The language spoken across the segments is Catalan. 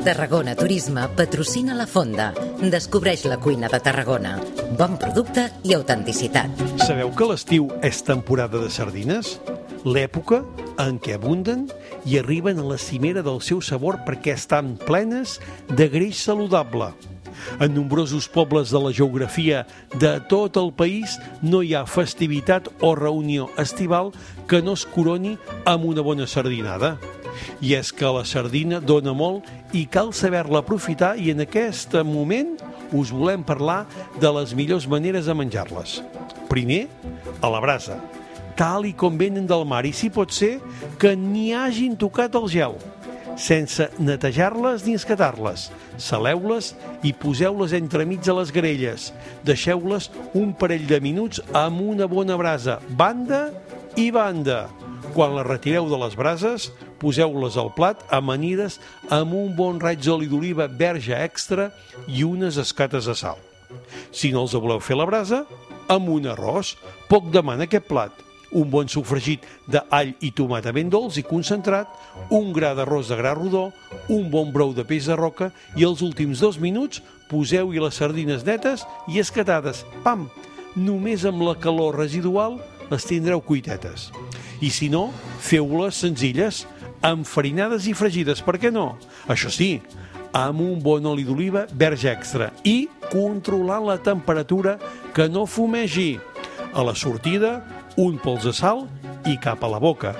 Tarragona Turisme patrocina La Fonda. Descobreix la cuina de Tarragona. Bon producte i autenticitat. Sabeu que l'estiu és temporada de sardines? L'època en què abunden i arriben a la cimera del seu sabor perquè estan plenes de greix saludable. En nombrosos pobles de la geografia de tot el país no hi ha festivitat o reunió estival que no es coroni amb una bona sardinada. I és que la sardina dona molt i cal saber-la aprofitar, i en aquest moment us volem parlar de les millors maneres de menjar-les. Primer, a la brasa, tal i com venen del mar, i si pot ser que n'hi hagin tocat el gel, sense netejar-les ni escatar-les. Saleu-les i poseu-les entremig de les graelles. Deixeu-les un parell de minuts amb una bona brasa, banda i banda. Quan les retireu de les brases, poseu-les al plat amanides amb un bon raig d'oli d'oliva verge extra i unes escates de sal. Si no els voleu fer a la brasa, amb un arròs. Poc demana aquest plat. Un bon sofregit d'all i tomata ben dolç i concentrat, un gra d'arròs de gra rodó, un bon brou de peix de roca, i els últims 2 minuts poseu-hi les sardines netes i escatades. Pam! Només amb la calor residual les tindreu cuitetes. I si no, feu-les senzilles, enfarinades i fregides, per què no? Això sí, amb un bon oli d'oliva verge extra i controlant la temperatura, que no fumegi. A la sortida, un pols de sal i cap a la boca.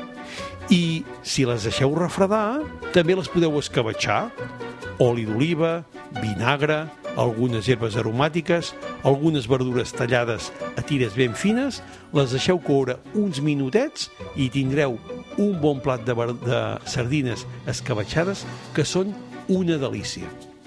I si les deixeu refredar, també les podeu escabetxar. Oli d'oliva, vinagre, algunes herbes aromàtiques, algunes verdures tallades a tires ben fines, les deixeu coure uns minutets i tindreu un bon plat de sardines escabetxades que són una delícia.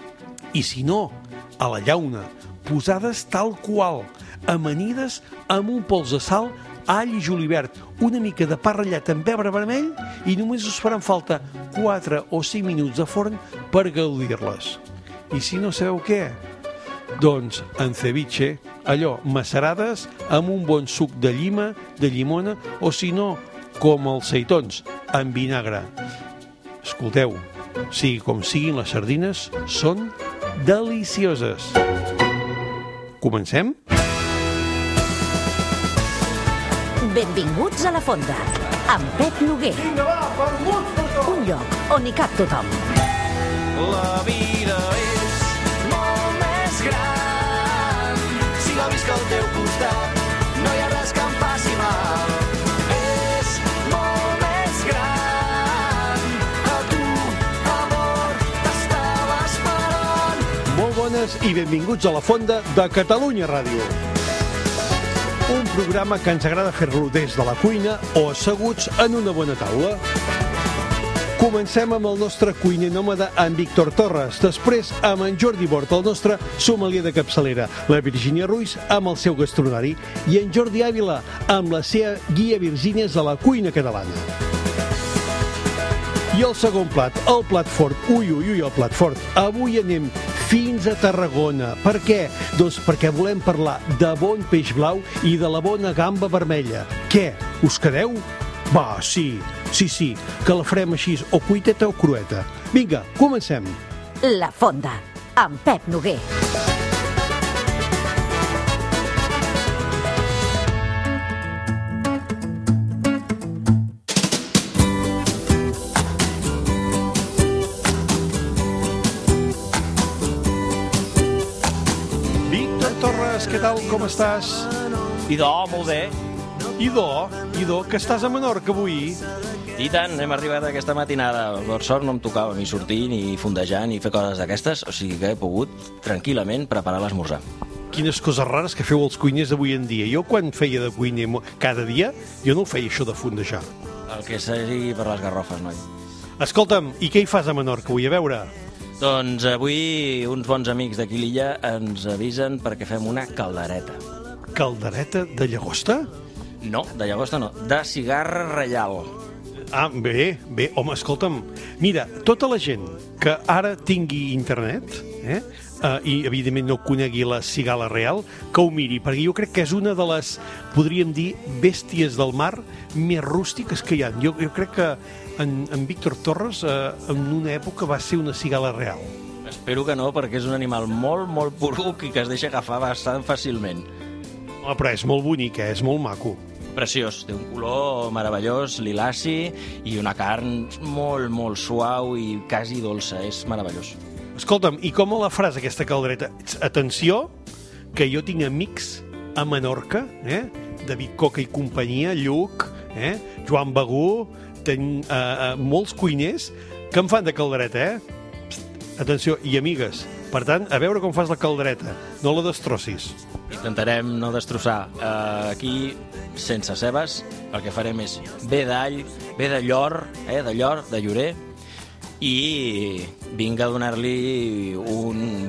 I si no, a la llauna, posades tal qual, amanides amb un pols de sal, all i julivert, una mica de pa ratllat amb pebre vermell, i només us faran falta 4 o 5 minuts de forn per gaudir-les. I si no sabeu què? Doncs en ceviche, allò, macerades amb un bon suc de llima, de llimona, o si no, com els seitons, amb vinagre. Escolteu, sigui com siguin, les sardines són delicioses. Comencem? Benvinguts a La Fonda, amb Pep Noguer. Vinga, va, vermuts per tot! Un lloc on hi cap tothom. La vida és molt més gran si la visc al teu costat. No hi ha res que em faci mal. És molt més gran. A tu, amor, t'estava esperant. Molt bones i benvinguts a La Fonda de Catalunya Ràdio. Un programa que ens agrada fer-lo des de la cuina o asseguts en una bona taula. Comencem amb el nostre cuiner nòmada, en Víctor Torres. Després amb en Jordi Bort, el nostre sommelier de capçalera. La Virgínia Ruiz amb el seu gastronari. I en Jordi Ávila amb la seva guia Virgínies a la cuina catalana. I el segon plat, el plat fort. Ui, el plat fort. Avui anem fins a Tarragona. Per què? Doncs perquè volem parlar de bon peix blau i de la bona gamba vermella. Què? Us quedeu? Va, sí, que la farem així, o cuiteta o crueta. Vinga, comencem. La Fonda, amb Pep Noguer. Víctor Torres, què tal, com estàs? Idò, molt bé. Idò, que estàs a Menorca avui? I tant, hem arribat aquesta matinada. Per sort no em tocava ni sortir, ni fondejar, ni fer coses d'aquestes, o sigui que he pogut tranquil·lament preparar l'esmorzar. Quines coses rares que feu els cuiners avui en dia. Jo quan feia de cuiner cada dia, jo no ho feia això de fondejar. El que sigui per les garrofes, noi. Escolta'm, i què hi fas a Menorca avui? A veure... Doncs avui uns bons amics d'aquí l'illa ens avisen perquè fem una caldereta. Caldereta de llagosta? No, de llagosta no, de cigarra reial. Ah, bé, home, escolta'm, mira, tota la gent que ara tingui internet, i evidentment no conegui la cigala real, que ho miri, perquè jo crec que és una de les, podríem dir, bèsties del mar més rústiques que hi ha. Jo crec que en Víctor Torres en una època va ser una cigala real. Espero que no, perquè és un animal molt, molt poruc i que es deixa agafar bastant fàcilment. Però és molt bonic, és molt maco. Preciós, té un color meravellós, lilaci, i una carn molt, molt suau i quasi dolça, és meravellós. Escolta'm, i com la faràs aquesta caldereta? Atenció, que jo tinc amics a Menorca, David Coca i companyia, Lluc, Joan Begú, tenc molts cuiners que en fan de caldereta, Atenció, i amigues, per tant, a veure com fas la caldereta, no la destrossis. Intentarem no destrossar. Aquí, sense cebes, el que farem és bé d'all, bé de llor, de llorer, i vinga a donar-li un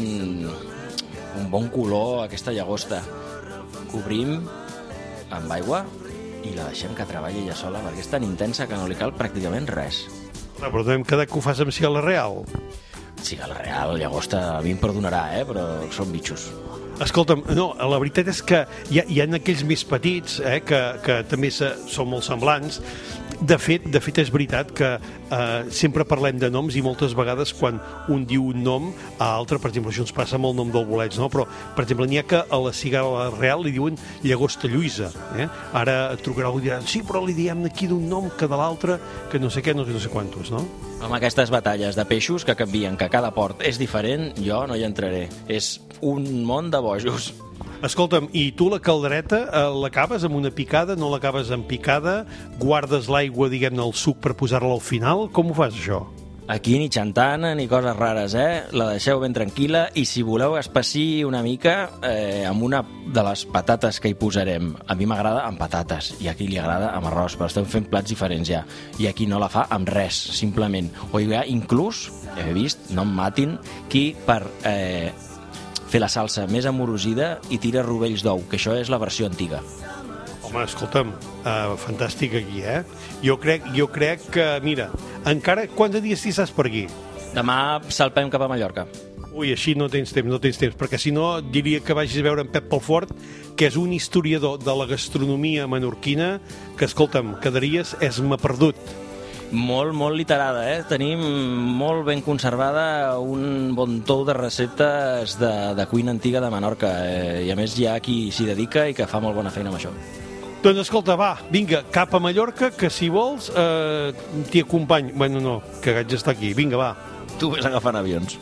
bon color a aquesta llagosta. Cobrim amb aigua i la deixem que treballi ella sola, perquè és tan intensa que no li cal pràcticament res. Però hem quedat que ho fas amb cigala real. Cigala real, llagosta, a mi em perdonarà, però són bitxos. Escolta'm, no, la veritat és que hi ha aquells més petits que també són molt semblants. De fet, és veritat que sempre parlem de noms i moltes vegades quan un diu un nom a altre, per exemple, això ens passa amb el nom del bolets, no? Però, per exemple, n'hi ha que a la cigala real li diuen llagosta Lluïsa. Ara et trucarà algú i dirà, sí, però li diem aquí d'un nom que de l'altre, que no sé què, no sé quantos, no? Amb aquestes batalles de peixos que canvien, que cada port és diferent, jo no hi entraré. És un món de bojos. Escolta'm, i tu la caldereta l'acabes amb una picada, no l'acabes amb picada? Guardes l'aigua, diguem-ne, al suc per posar-la al final? Com ho fas, això? Aquí ni xantana ni coses rares, La deixeu ben tranquil·la i si voleu espessir una mica amb una de les patates que hi posarem. A mi m'agrada amb patates i a qui li agrada amb arròs, però estem fent plats diferents ja. I aquí no la fa amb res, simplement. O hi ha inclús, he vist, no em matin, qui per fer la salsa més amorosida i tira rovells d'ou, que això és la versió antiga. Home, escolta'm, fantàstic aquí, Jo crec que, mira, encara quants dies t'hi estàs per aquí? Demà salpem cap a Mallorca. Ui, així no tens temps, perquè si no diria que vagis a veure en Pep Pelfort, que és un historiador de la gastronomia menorquina, que, escolta'm, quedaries esma perdut. Molt, molt literada, Tenim molt ben conservada un bon tou de receptes de cuina antiga de Menorca, i a més hi ha qui s'hi dedica i que fa molt bona feina amb això. Doncs escolta, va, vinga, cap a Mallorca, que si vols t'hi acompanyo. Bueno, no, que haig d'estar aquí. Vinga, va. Tu ves agafant avions.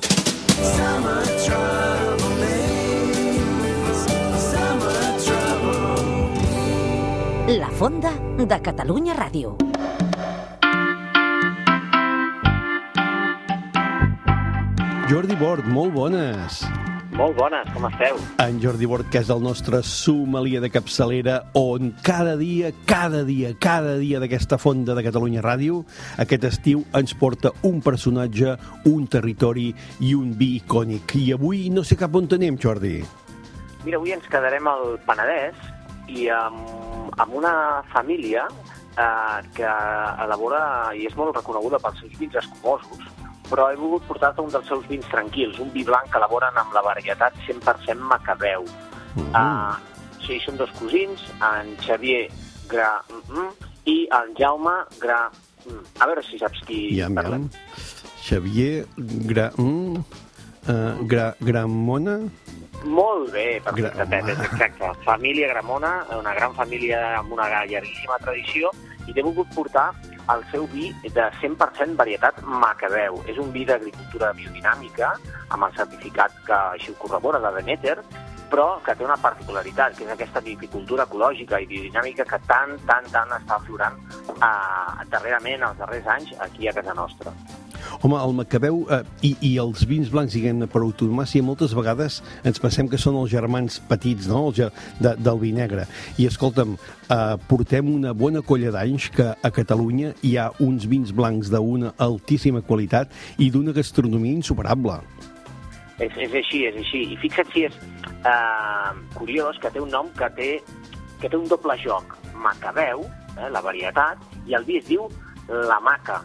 La Fonda de Catalunya Ràdio. Jordi Bord, molt bones. Molt bones, com esteu? En Jordi Bord, que és el nostre sommelier de capçalera, on cada dia d'aquesta Fonda de Catalunya Ràdio, aquest estiu ens porta un personatge, un territori i un vi icònic. I avui no sé cap on anem, Jordi. Mira, avui ens quedarem al Penedès i amb una família que elabora i és molt reconeguda pels seus vins escumosos, però he volgut portar-te un dels seus vins tranquils, un vi blanc que elaboren amb la varietat 100% Macabeu. Sí, són dos cosins, en Xavier Gra i en Jaume Gra. A veure si saps qui parlem. Xavier Gramona? Molt bé, perfecte, Pep, exacte. Família Gramona, una gran família amb una llarguíssima tradició, i t'he volgut portar el seu vi de 100% varietat Macabeu. És un vi d'agricultura biodinàmica, amb el certificat que així ho corrobora, de Demeter, però que té una particularitat, que és aquesta viticultura ecològica i biodinàmica que tant està aflorant darrerament, els darrers anys, aquí a casa nostra. Home, el Macabeu i els vins blancs, diguem-ne, per autonomàcia, moltes vegades ens pensem que són els germans petits, no?, del vi negre. I, escolta'm, portem una bona colla d'anys que a Catalunya hi ha uns vins blancs d'una altíssima qualitat i d'una gastronomia insuperable. És així. I fixa't si és curiós que té un nom que té un doble joc. Macabeu, la varietat, i el vi es diu la Maca.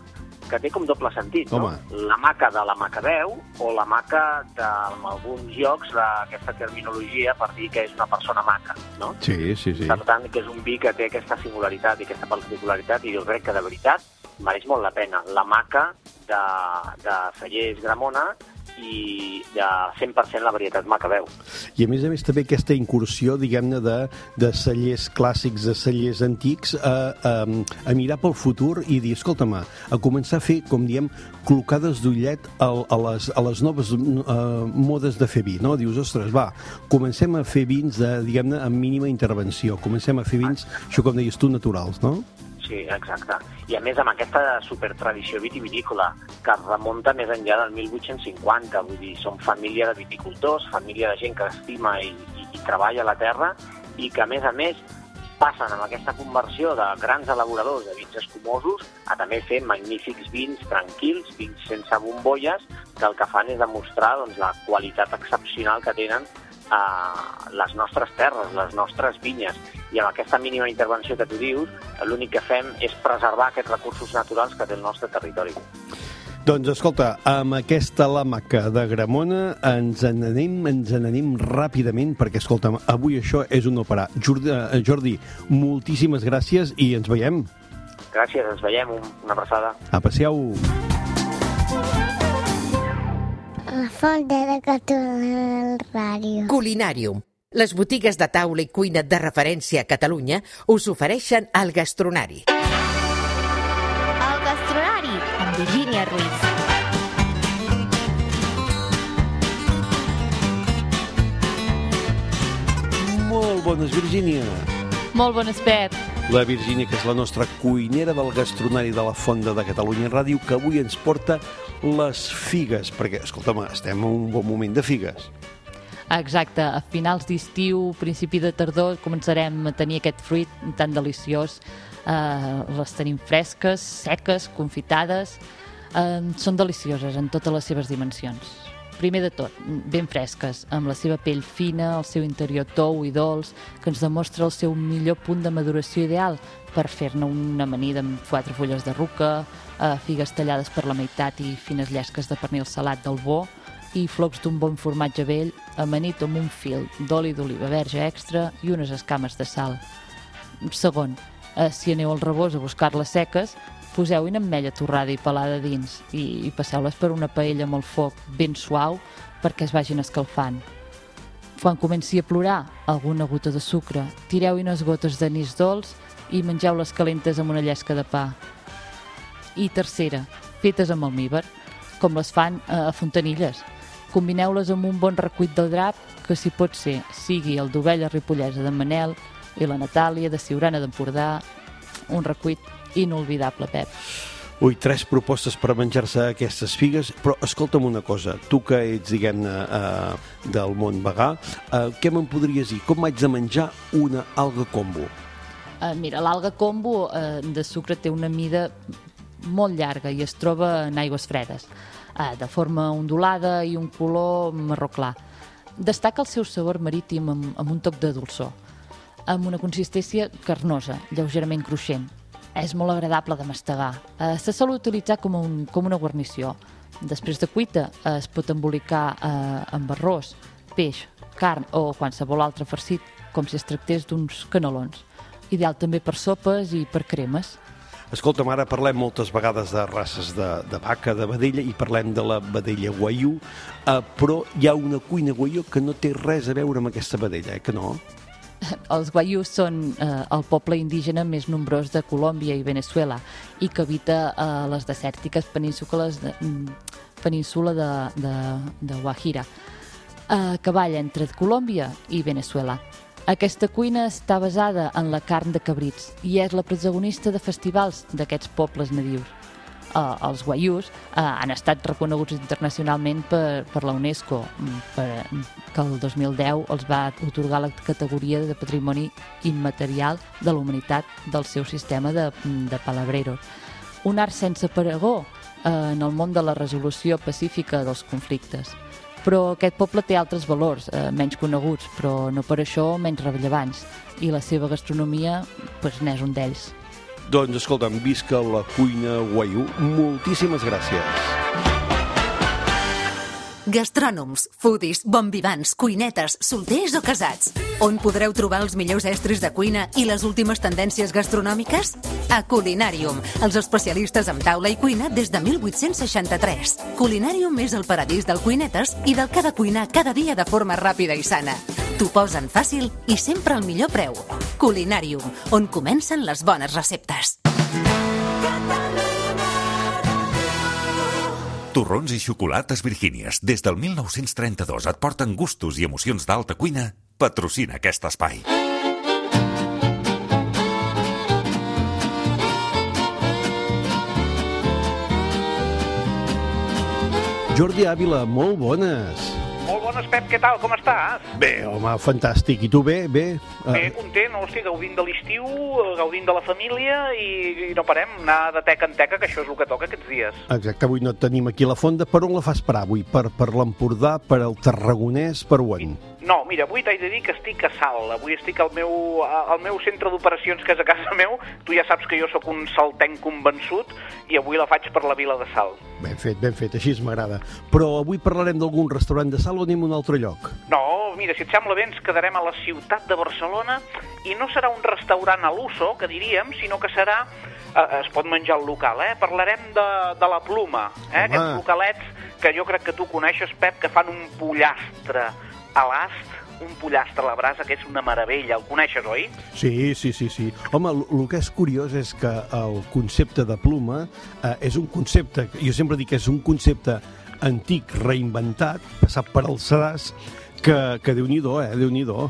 que té com doble sentit, no? Home. La maca de la Macabeu o la maca en alguns llocs d'aquesta terminologia per dir que és una persona maca, no? Sí. Per tant, que és un vi que té aquesta singularitat i aquesta particularitat i jo crec que de veritat mereix molt la pena. La maca de Cellers Gramona i de 100% la varietat Macabeu. I a més també aquesta incursió, diguem-ne, de cellers clàssics, de cellers antics, a mirar pel futur i dir, escolta'm, a començar a fer, com diem, clocades d'ullet a les noves modes de fer vi, no? Dius, ostres, va, comencem a fer vins, diguem-ne, amb mínima intervenció, comencem a fer vins, això com deies tu, naturals, no? Sí, exacte. I a més amb aquesta supertradició vitivinícola que es remunta més enllà del 1850, vull dir, som família de viticultors, família de gent que estima i treballa a la terra i que a més passen amb aquesta conversió de grans elaboradors de vins escumosos a també fer magnífics vins tranquils, vins sense bombolles, que el que fan és demostrar doncs, la qualitat excepcional que tenen les nostres terres, les nostres vinyes. I amb aquesta mínima intervenció que tu dius, l'únic que fem és preservar aquests recursos naturals que té el nostre territori. Doncs escolta, amb aquesta la maca de Gramona ens n'anem ràpidament perquè, escolta'm, avui això és un no parar. Jordi, moltíssimes gràcies i ens veiem. Gràcies, ens veiem, una abraçada. Aprecieu. La Fonda de Catalunya Ràdio. Culinàrium. Les botigues de taula i cuina de referència a Catalunya us ofereixen el Gastronari. El Gastronari, amb Virgínia Ruiz. Molt bones, Virgínia. Molt bones, Pep. La Virgínia, que és la nostra cuinera del Gastronari de la Fonda de Catalunya Ràdio, que avui ens porta les figues, perquè, escolta'm, estem en un bon moment de figues. Exacte, a finals d'estiu, principi de tardor, començarem a tenir aquest fruit tan deliciós. Les tenim fresques, seques, confitades. Són delicioses en totes les seves dimensions. Primer de tot, ben fresques, amb la seva pell fina, el seu interior tou i dolç, que ens demostra el seu millor punt de maduració ideal per fer-ne una amanida amb 4 fulles de ruca, figues tallades per la meitat i fines llesques de pernil salat del bo, i flocs d'un bon formatge vell, amanit amb un fil d'oli d'oliva verge extra i unes escames de sal. Segon, si aneu al Rebós a buscar-les seques, poseu-hi una ametlla torrada i pelada dins i passeu-les per una paella amb el foc ben suau perquè es vagin escalfant. Quan comenci a plorar alguna gota de sucre, tireu-hi unes gotes d'anís dolç i mengeu-les calentes amb una llesca de pa. I tercera, fetes amb almívar, com les fan a Fontanilles. Combineu-les amb un bon recuit del drap, que si pot ser, sigui el d'ovella ripollesa de Manel i la Natàlia de Siurana d'Empordà, un recuit inolvidable, Pep. Ui, 3 propostes per menjar-se aquestes figues, però escolta'm una cosa, tu que ets, diguem-ne, del món vegà, què me'n podries dir? Com m'haig de menjar una alga combo? Mira, l'alga combo de sucre té una mida molt llarga i es troba en aigües fredes, de forma ondulada i un color marró clar. Destaca el seu sabor marítim amb un toc de dolçor, amb una consistència carnosa, lleugerament cruixent. És molt agradable de mastegar. Se sol utilitzar com una guarnició. Després de cuita es pot embolicar amb arròs, peix, carn o qualsevol altre farcit, com si es tractés d'uns canelons. Ideal també per sopes i per cremes. Escolta'm, ara parlem moltes vegades de races de vaca, de vedella, i parlem de la vedella guaiú, però hi ha una cuina guaiú que no té res a veure amb aquesta vedella, que no? Els guaiús són el poble indígena més nombrós de Colòmbia i Veneçuela i que habita a les desèrtiques península de Guajira, que balla entre Colòmbia i Veneçuela. Aquesta cuina està basada en la carn de cabrits i és la protagonista de festivals d'aquests pobles nadius. Els guaiús han estat reconeguts internacionalment per la UNESCO, que el 2010 els va atorgar la categoria de Patrimoni Immaterial de la Humanitat del seu sistema de palabreros. Un art sense paregó en el món de la resolució pacífica dels conflictes. Però aquest poble té altres valors, menys coneguts, però no per això menys rellevants, i la seva gastronomia n'és un d'ells. Doncs escolta'm, visca la cuina Waiu. Moltíssimes gràcies. Gastrònoms, foodies, bonvivants, cuinetes, solters o casats. On podreu trobar els millors estris de cuina i les últimes tendències gastronòmiques? A Culinarium, els especialistes en taula i cuina des de 1863. Culinarium és el paradís del cuinetes i del que ha de cuinar cada dia de forma ràpida i sana. T'ho posen fàcil i sempre al millor preu. Culinarium, on comencen les bones receptes. Torrons i xocolates Virgínies, des del 1932 et porten gustos i emocions d'alta cuina. Patrocina aquest espai. Jordi Ávila, molt bones. Molt bones, Pep, què tal? Com estàs? Bé, home, fantàstic. I tu bé? Bé, content, hosti, gaudint de l'estiu, gaudint de la família i no parem, anar de teca en teca, que això és el que toca aquests dies. Exacte, avui no et tenim aquí a la fonda. Per on la fas parar avui? Per l'Empordà, per el Tarragonès, per on? No, mira, avui t'haig de dir que estic a Salt. Avui estic al meu centre d'operacions, que és a casa meu. Tu ja saps que jo sóc un saltenc convençut i avui la faig per la vila de Salt. Ben fet, així m'agrada. Però avui parlarem d'algun restaurant de Salt o anem a un altre lloc? No, mira, si et sembla bé, ens quedarem a la ciutat de Barcelona i no serà un restaurant a l'uso, que diríem, sinó que serà... es pot menjar al local, Parlarem de la Pluma, aquests localets que jo crec que tu coneixes, Pep, que fan un pollastre a l'ast, un pollastre a la brasa, que és una meravella. El coneixes, oi? Sí. Home, el que és curiós és que el concepte de Pluma és un concepte, jo sempre dic que és un concepte antic, reinventat, passat per al sedàs, que Déu-n'hi-do, Déu-n'hi-do.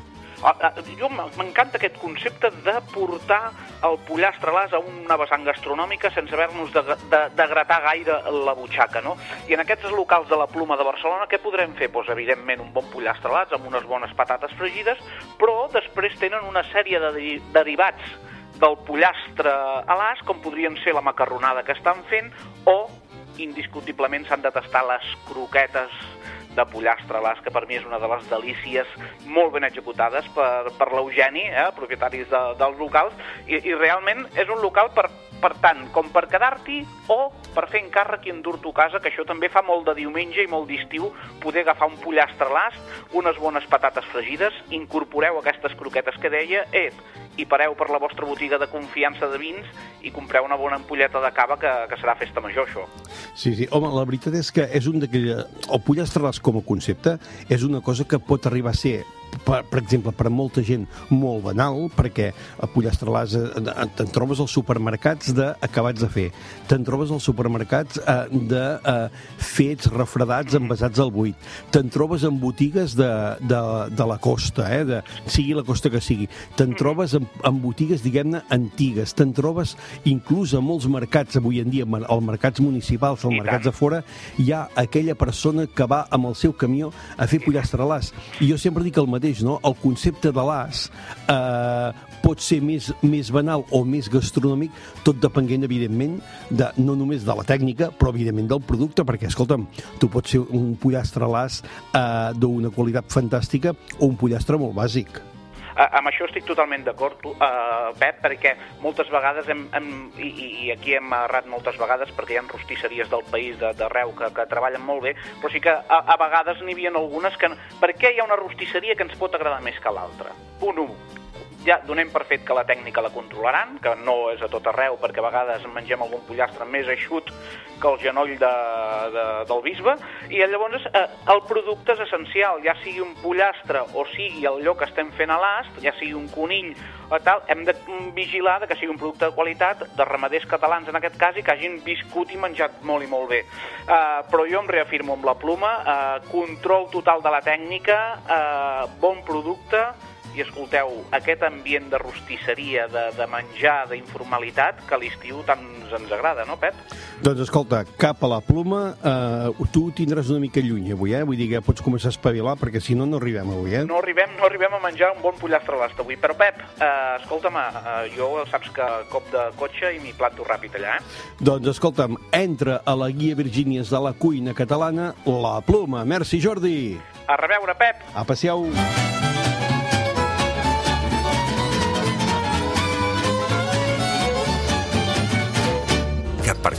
Jo m'encanta aquest concepte de portar el pollastre a l'as a una vessant gastronòmica sense haver-nos de gratar gaire la butxaca, no? I en aquests locals de la Pluma de Barcelona què podrem fer? Doncs evidentment un bon pollastre a l'as amb unes bones patates fregides, però després tenen una sèrie de derivats del pollastre a l'as, com podrien ser la macarronada que estan fent, o indiscutiblement s'han de tastar les croquetes de pollastre a l'as, que per mi és una de les delícies molt ben executades per l'Eugeni, propietaris dels locals, i realment és un local per tant com per quedar-t'hi o per fer encàrrec i endur-t'ho a casa, que això també fa molt de diumenge i molt d'estiu, poder agafar un pollastre a l'as, unes bones patates fregides, incorporeu aquestes croquetes que deia, i pareu per la vostra botiga de confiança de vins i compreu una bona ampolleta de cava, que serà festa major, això. Sí, home, la veritat és que és un d'aquell... El pollastre a l'as com a concepte és una cosa que pot arribar a ser, per exemple, per a molta gent molt banal, perquè el pollastre a l'as te'n trobes als supermercats d'acabats de fer, te'n trobes als supermercats de fets, refredats, envasats al buit, te'n trobes en botigues de la costa, sigui la costa que sigui, te'n trobes en botigues, diguem-ne, antigues, te'n trobes inclús a molts mercats avui en dia, als mercats municipals, als mercats de fora, hi ha aquella persona que va amb el seu camió a fer pollastre a l'as. I jo sempre dic el mateix, no? El concepte de l'as pot ser més banal o més gastronòmic, tot depenent, evidentment, no només de la tècnica, però, evidentment, del producte, perquè, escolta'm, tu pots ser un pollastre a l'as d'una qualitat fantàstica o un pollastre molt bàsic. Amb això estic totalment d'acord, Pep, perquè moltes vegades, i aquí hem errat moltes vegades, perquè hi ha rostisseries del país d'arreu que treballen molt bé, però sí que a vegades n'hi havia algunes que... Per què hi ha una rostisseria que ens pot agradar més que l'altra? Punt 1. Ja donem per fet que la tècnica la controlaran, que no és a tot arreu, perquè a vegades mengem algun pollastre més eixut que el genoll del bisbe, i llavors el producte és essencial, ja sigui un pollastre o sigui allò que estem fent a l'ast, ja sigui un conill o tal, hem de vigilar que sigui un producte de qualitat, de ramaders catalans en aquest cas, i que hagin viscut i menjat molt i molt bé. Però jo em reafirmo amb la Pluma, control total de la tècnica, bon producte, i escolteu, aquest ambient de rostisseria, de menjar, d'informalitat, que a l'estiu tant ens agrada, no, Pep? Doncs escolta, cap a la Pluma, tu tindràs una mica lluny avui, vull dir que pots començar a espavilar, perquè si no, no arribem avui, No arribem a menjar un bon pollastre a l'ast avui, però Pep, escolta'm, jo saps que cop de cotxe i m'hi planto ràpid allà, Doncs escolta'm, entra a la guia Virgínies de la cuina catalana, la Pluma. Merci, Jordi. A reveure, Pep. A passeu.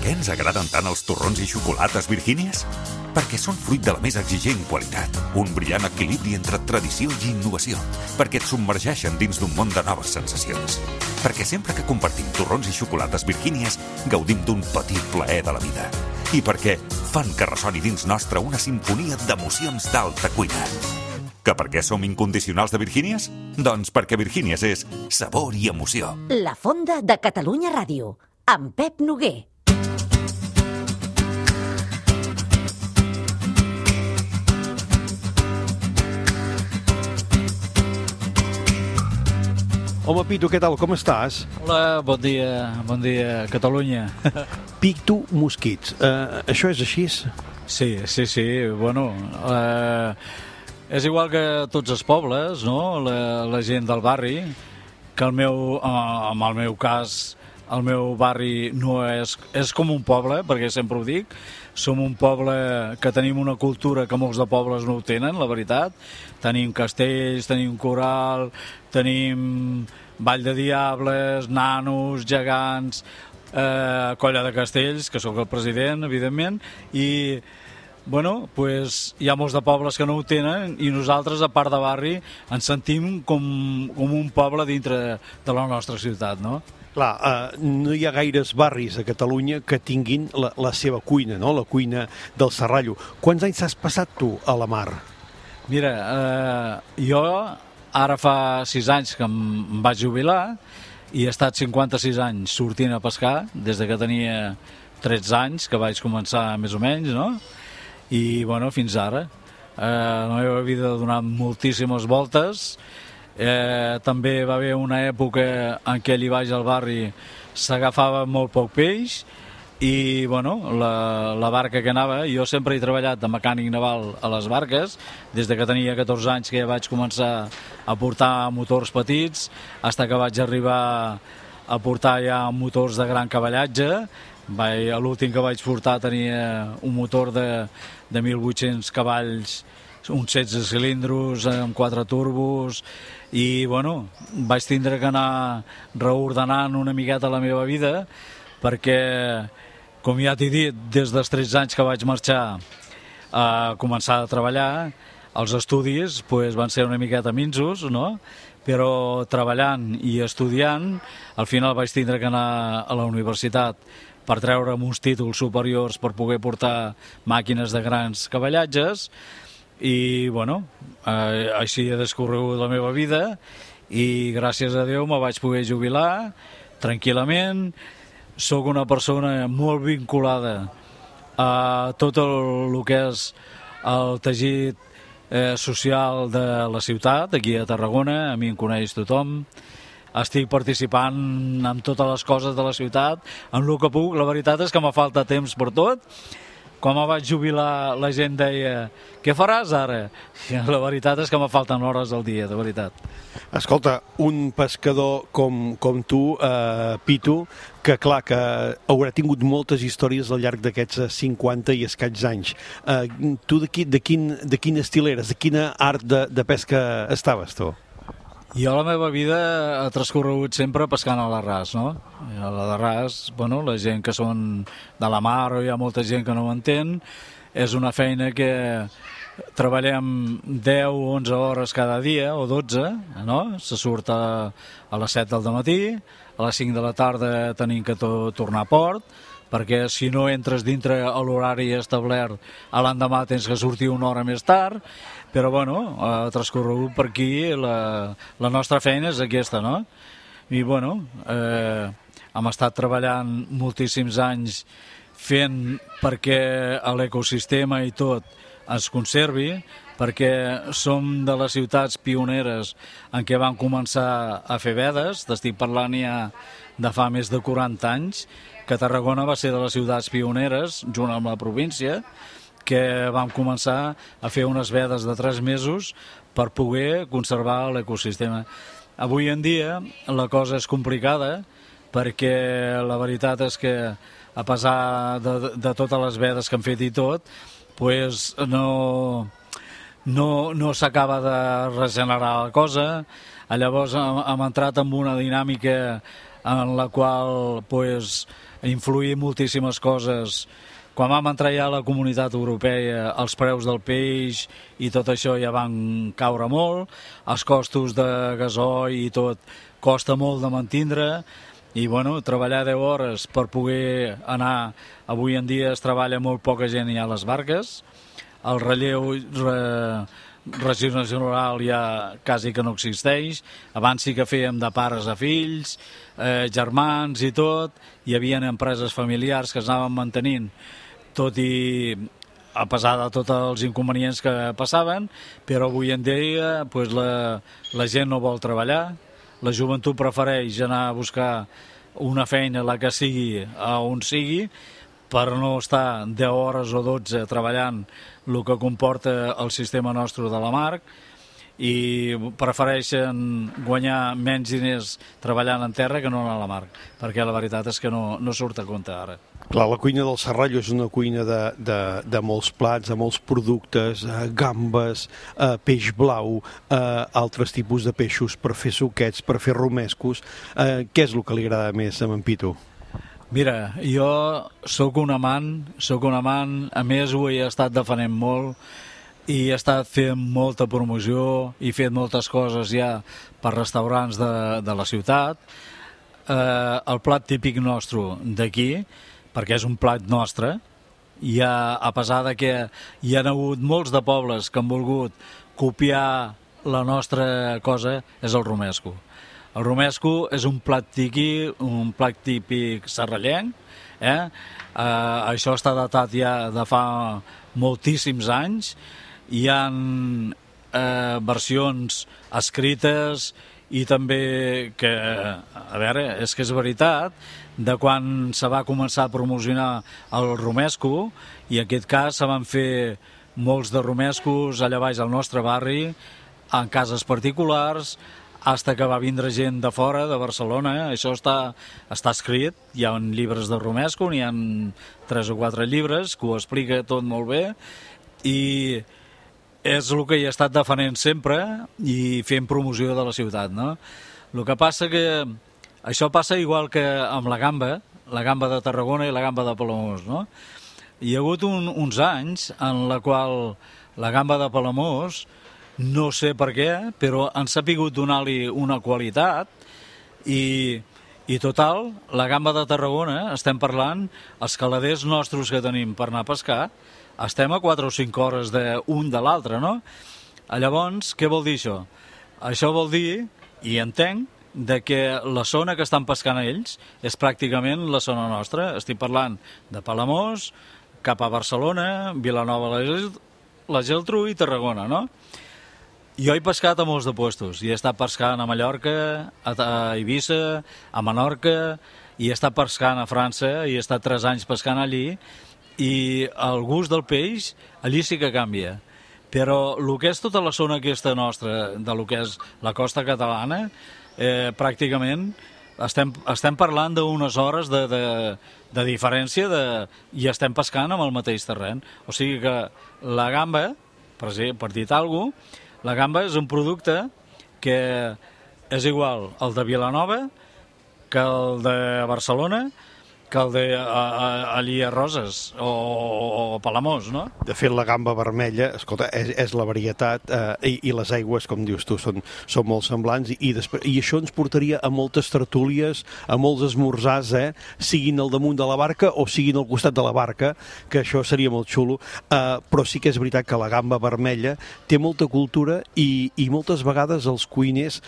què ens agraden tant els torrons i xocolates Virgínies? Perquè són fruit de la més exigent qualitat, un brillant equilibri entre tradició i innovació, perquè et submergeixen dins d'un món de noves sensacions. Perquè sempre que compartim torrons i xocolates Virgínies, gaudim d'un petit plaer de la vida. I perquè fan que ressoni dins nostre una simfonia d'emocions d'alta cuina. Que per què som incondicionals de Virgínies? Doncs perquè Virgínies és sabor i emoció. La Fonda de Catalunya Ràdio, amb Pep Noguer. Home, Pitu, què tal? Com estàs? Hola, bon dia, Catalunya. Pitu Mosquits. Això és així? Sí. Bueno, és igual que tots els pobles, no? La gent del barri, que en el meu cas, el meu barri no és com un poble, perquè sempre ho dic. Som un poble que tenim una cultura que molts de pobles no ho tenen, la veritat. Tenim castells, tenim coral, tenim Ball de Diables, nanos, gegants, colla de castells, que sóc el president, evidentment, i bueno, pues, hi ha molts de pobles que no ho tenen i nosaltres, a part de barri, ens sentim com un poble dintre de la nostra ciutat, no? Clar, no hi ha gaires barris a Catalunya que tinguin la seva cuina, no? La cuina del Serrallo. Quants anys has passat tu a la mar? Mira, jo ara fa 6 anys que em vaig jubilar i he estat 56 anys sortint a pescar, des de que tenia 13 anys, que vaig començar més o menys, no? I, bueno, fins ara. La meva vida ha donat moltíssimes voltes. També va haver una època en què allà baix al barri s'agafava molt poc peix i, bueno, la barca que anava, jo sempre he treballat de mecànic naval a les barques, des de que tenia 14 anys que ja vaig començar a portar motors petits, fins que vaig arribar a portar ja motors de gran cavallatge. L'últim que vaig portar tenia un motor de 1.800 cavalls, uns 16 cilindros amb 4 turbos i, bueno, vaig tindre que anar reordenant una miqueta la meva vida perquè, com ja t'he dit, des dels 13 anys que vaig marxar a començar a treballar, els estudis van ser una miqueta minsos, no? Però treballant i estudiant, al final vaig tindre que anar a la universitat per treure'm uns títols superiors per poder portar màquines de grans cavallatges i, bueno, així he descorregut la meva vida i gràcies a Déu me vaig poder jubilar tranquil·lament. Soc una persona molt vinculada a tot el que és el teixit social de la ciutat, aquí a Tarragona, a mi em coneix tothom. Estic participant en totes les coses de la ciutat, en el que puc. La veritat és que me falta temps per tot. Quan me vaig jubilar la gent deia, què faràs ara? I la veritat és que me falten hores al dia, de veritat. Escolta, un pescador com tu, Pitu, que clar, que haurà tingut moltes històries al llarg d'aquests 50 i escaig anys. Tu de quin estil eres? De quina art de pesca estaves, tu? Jo la meva vida ha transcorregut sempre pescant a l'arràs, no? A l'arràs, bueno, la gent que són de la mar o hi ha molta gent que no ho entén, és una feina que treballem 10 o 11 hores cada dia, o 12, no? Se surt a les 7 del matí, a les 5 de la tarda tenim que tornar a port, perquè si no entres dintre l'horari establert, a l'endemà tens que sortir una hora més tard, però bueno, ha transcorregut per aquí, la nostra feina és aquesta, no? I bueno, hem estat treballant moltíssims anys fent perquè l'ecosistema i tot es conservi, perquè som de les ciutats pioneres en què van començar a fer vedes, t'estic parlant ja de fa més de 40 anys, que Tarragona va ser de les ciutats pioneres, junt amb la província, que vam començar a fer unes vedes de 3 mesos per poder conservar l'ecosistema. Avui en dia la cosa és complicada perquè la veritat és que a pesar de totes les vedes que han fet i tot, pues no s'acaba de regenerar la cosa. Llavors hem entrat en una dinàmica en la qual pues, influïa moltíssimes coses. Quan vam entrar ja a la Comunitat Europea, els preus del peix i tot això ja van caure molt, els costos de gasoil i tot costa molt de mantindre, i bueno, treballar 10 hores per poder anar, avui en dia es treballa molt poca gent ja a les barques, el relleu regional ja quasi que no existeix, abans sí que fèiem de pares a fills, germans i tot, hi havia empreses familiars que es anaven mantenint, tot i a pesar de tots els inconvenients que passaven, però avui en dia pues, la gent no vol treballar, la joventut prefereix anar a buscar una feina, la que sigui, a on sigui, per no estar 10 hores o 12 treballant el que comporta el sistema nostre de la mar, i prefereixen guanyar menys diners treballant en terra que no a la mar, perquè la veritat és que no surt a compte ara. Clar, la cuina del Serrallo és una cuina de molts plats, de molts productes, gambes, peix blau, altres tipus de peixos per fer suquets, per fer romescos. Què és el que li agrada més a en Pitu? Mira, jo sóc un amant, a més ho he estat defenent molt i he estat fent molta promoció i fet moltes coses ja per restaurants de la ciutat. El plat típic nostre d'aquí, perquè és un plat nostre, a pesar de que hi ha hagut molts de pobles que han volgut copiar la nostra cosa, és el romesco. El romesco és un plat típic serrallenc, això està datat ja de fa moltíssims anys, hi ha versions escrites i també que, a veure, és que és veritat, de quan se va començar a promocionar el romesco, i en aquest cas se van fer molts de romescos allà baix al nostre barri, en cases particulars, fins que va vindre gent de fora, de Barcelona. Això està escrit, hi ha llibres de romesco, n'hi ha 3 o 4 llibres que ho explica tot molt bé, i és el que he estat defenent sempre i fent promoció de la ciutat, no? El que passa que això passa igual que amb la gamba de Tarragona i la gamba de Palamós, no? Hi ha hagut uns anys en la qual la gamba de Palamós, no sé per què, però han sapigut donar-li una qualitat i total, la gamba de Tarragona, estem parlant, els caladers nostres que tenim per anar a pescar, estem a 4 o 5 hores d'un de l'altre, no? Llavors, què vol dir això? Això vol dir, i entenc, de que la zona que estan pescant ells és pràcticament la zona nostra. Estic parlant de Palamós, cap a Barcelona, Vilanova, la Geltrú i Tarragona, no? Jo he pescat a molts de puestos, i he estat pescant a Mallorca, a Eivissa, a Menorca, i he estat pescant a França, i he estat 3 anys pescant allí, i el gust del peix allí sí que canvia. Però el que és tota la zona aquesta nostra, de lo que és la costa catalana, pràcticament estem parlant d'unes hores de diferència i estem pescant amb el mateix terreny. O sigui que la gamba, per dir alguna cosa, la gamba és un producte que és igual el de Vilanova que el de Barcelona, que el d'allí a Roses o Palamós, no? De fet, la gamba vermella, escolta, és la varietat, i les aigües, com dius tu, són molt semblants, i això ens portaria a moltes tertúlies, a molts esmorzars, siguin al damunt de la barca o siguin al costat de la barca, que això seria molt xulo, però sí que és veritat que la gamba vermella té molta cultura i moltes vegades els cuiners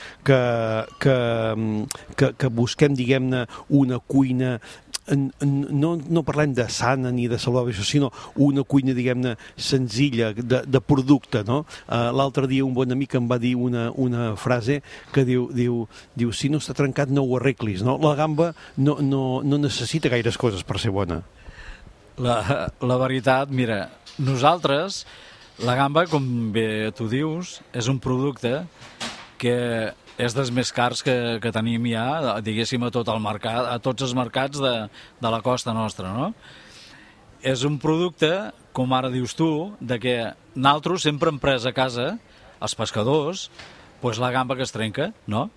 que busquem, diguem-ne, una cuina no parlem de sana ni de saludable, sinó una cuina, diguem-ne, senzilla, de producte, no? L'altre dia un bon amic em va dir una frase que diu si no està trencat no ho arreglis, no? La gamba no necessita gaires coses per ser bona. La veritat, mira, nosaltres, la gamba, com bé tu dius, és un producte que és dels més cars que tenim ja, diguéssim, a tot el mercat, a tots els mercats de la costa nostra, no? És un producte, com ara dius tu, de que nosaltres sempre hem pres a casa, els pescadors, pues la gamba que es trenca, no?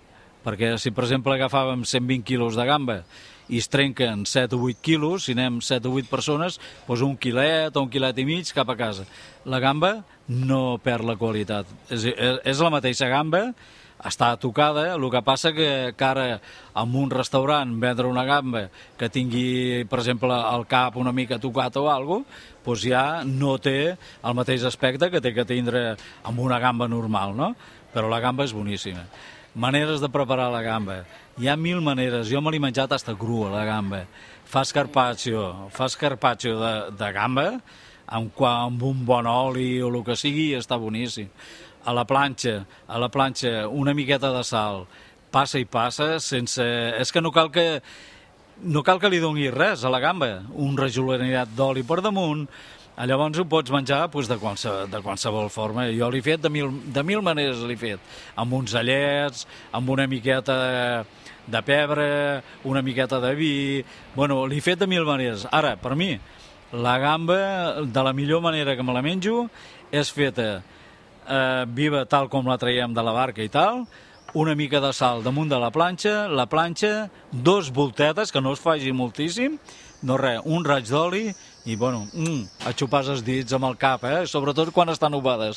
perquè si, per exemple, agafàvem 120 quilos de gamba i es trenquen 7 o 8 quilos, si anem 7 o 8 persones, doncs un quilet o un quilet i mig cap a casa. La gamba no perd la qualitat. És la mateixa gamba, està tocada, el que passa que ara en un restaurant vendre una gamba que tingui, per exemple, el cap una mica tocat o alguna cosa, doncs ja no té el mateix aspecte que té que tindre amb una gamba normal, no? Però la gamba és boníssima. Maneres de preparar la gamba. Hi ha 1000 maneres. Jo me l'he menjat hasta crua, la gamba. Fas carpaccio de gamba amb un bon oli o el que sigui i està boníssim. A la planxa una miqueta de sal, passa i passa sense... És que no cal que li doni res a la gamba, un rajoliniat d'oli per damunt. Llavors ho pots menjar de qualsevol forma. Jo l'he fet de mil maneres, l'he fet. Amb uns allets, amb una miqueta de pebre, una miqueta de vi... Bueno, l'he fet de 1000 maneres. Ara, per mi, la gamba, de la millor manera que me la menjo, és feta viva tal com la traiem de la barca i tal, una mica de sal damunt de la planxa, 2 voltetes, que no es faci moltíssim, no res, un raig d'oli i, bueno, a xupar els dits amb el cap, sobretot quan estan ovades.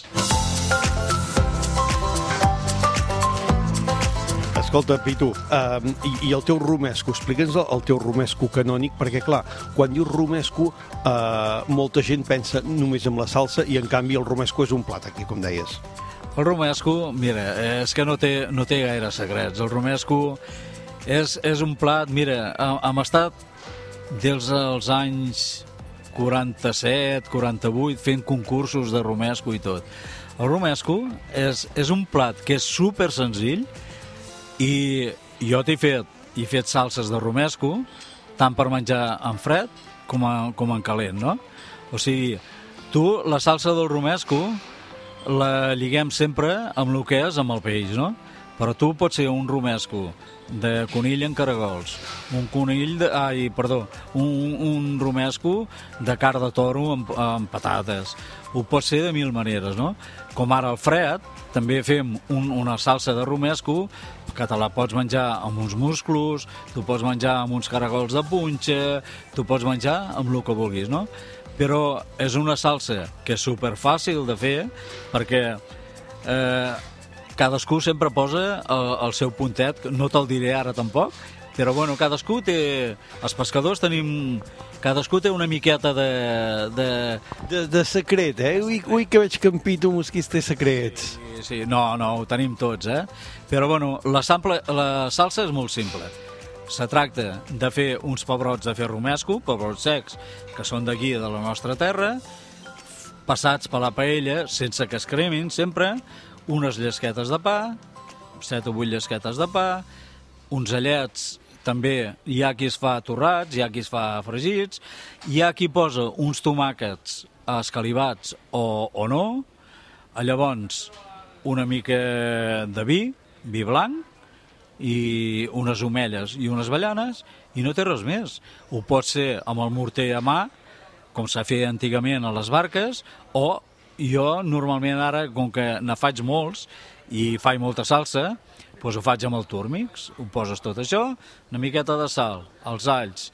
Escolta, Pitu, i el teu romesco, explica'ns el teu romesco canònic, perquè, clar, quan dius romesco, molta gent pensa només en la salsa i, en canvi, el romesco és un plat, aquí, com deies. El romesco, mira, és que no té gaire secrets. El romesco és un plat, mira, hem estat des dels anys 47, 48, fent concursos de romesco i tot. El romesco és un plat que és super senzill i jo he fet salses de romesco tant per menjar en fred com en calent, no? O sigui, tu la salsa del romesco la lliguem sempre amb el que és amb el peix, no? Però tu pots ser un romesco de conill en caragols, un romesco de carn de toro amb patates. Ho pots ser de 1000 maneres, no? Com ara al fred, també fem una salsa de romesco que te la pots menjar amb uns musclos, tu pots menjar amb uns caragols de punxa, tu pots menjar amb el que vulguis, no? Però és una salsa que és superfàcil de fer perquè cadascú sempre posa el seu puntet, no te'l diré ara tampoc, però bueno, cadascú té... Els pescadors tenim... Cadascú té una miqueta de secret, Ui, que veig que en Pitu Mosquís té secrets. Sí, no, ho tenim tots, Però bueno, la salsa és molt simple. Se tracta de fer uns pebrots de fer romesco, pebrots secs, que són d'aquí, de la nostra terra, passats per la paella, sense que es cremin, sempre, unes llesquetes de pa, 7 o 8 llesquetes de pa, uns allets, també hi ha qui es fa torrats, hi ha qui es fa fregits, hi ha qui posa uns tomàquets escalivats o no, llavors una mica de vi blanc, i unes omelles i unes avellanes, i no té res més. Ho pot ser amb el morter a mà, com s'ha fet antigament a les barques, o jo normalment ara, com que ne faig molts i faig molta salsa, doncs ho faig amb el túrmix. Ho poses tot això, una miqueta de sal, els alls,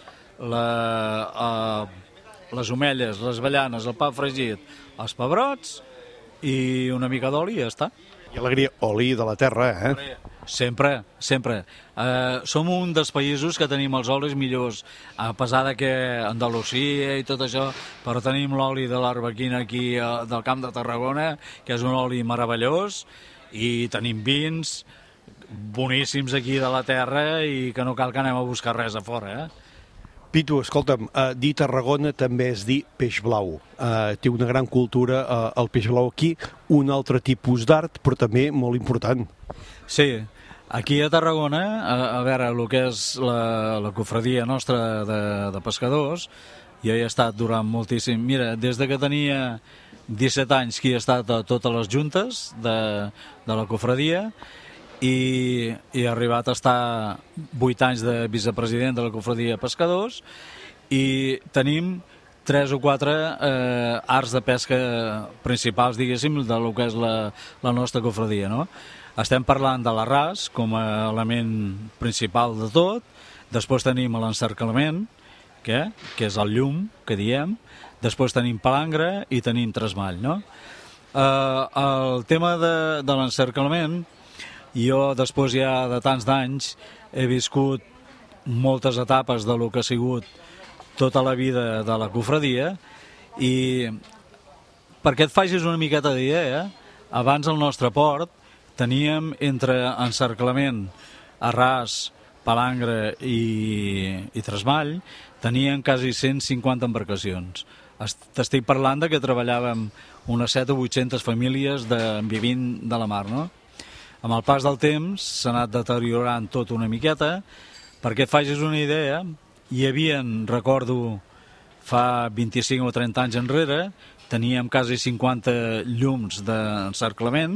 les omelles, les avellanes, el pa fregit, els pebrots i una mica d'oli i ja està. I alegria, oli de la terra, Sempre. Som un dels països que tenim els olis millors, a pesar que Andalusia i tot això, però tenim l'oli de l'arbequina aquí del Camp de Tarragona, que és un oli meravellós, i tenim vins boníssims aquí de la terra i que no cal que anem a buscar res a fora, Pitu, escolta'm, dir Tarragona també és dir peix blau. Té una gran cultura el peix blau aquí, un altre tipus d'art, però també molt important. Sí, aquí a Tarragona, a veure, el que és la cofradia nostra de pescadors, jo hi he estat durant moltíssim... Mira, des de que tenia 17 anys que he estat a totes les juntes de la cofradia, i he arribat a estar 8 anys de vicepresident de la cofradia de pescadors, i tenim 3 o 4 arts de pesca principals, diguéssim, del que és la nostra cofradia, no? Estem parlant de l'arràs com a element principal de tot, després tenim l'encerclament, que és el llum, que diem, després tenim palangre i tenim tresmall, no? El tema de l'encerclament, jo després ja de tants d'anys he viscut moltes etapes de lo que ha sigut tota la vida de la cofradia, i perquè et facis una miqueta d'idea, abans al nostre port teníem entre encerclament, arràs, palangre i tresmall, teníem quasi 150 embarcacions. T'estic parlant de que treballàvem unes 7 o 800 famílies vivint de la mar, no? Amb el pas del temps s'ha anat deteriorant tot una miqueta. Perquè et facis una idea, hi havia, recordo, fa 25 o 30 anys enrere, teníem quasi 50 llums d'encerclament,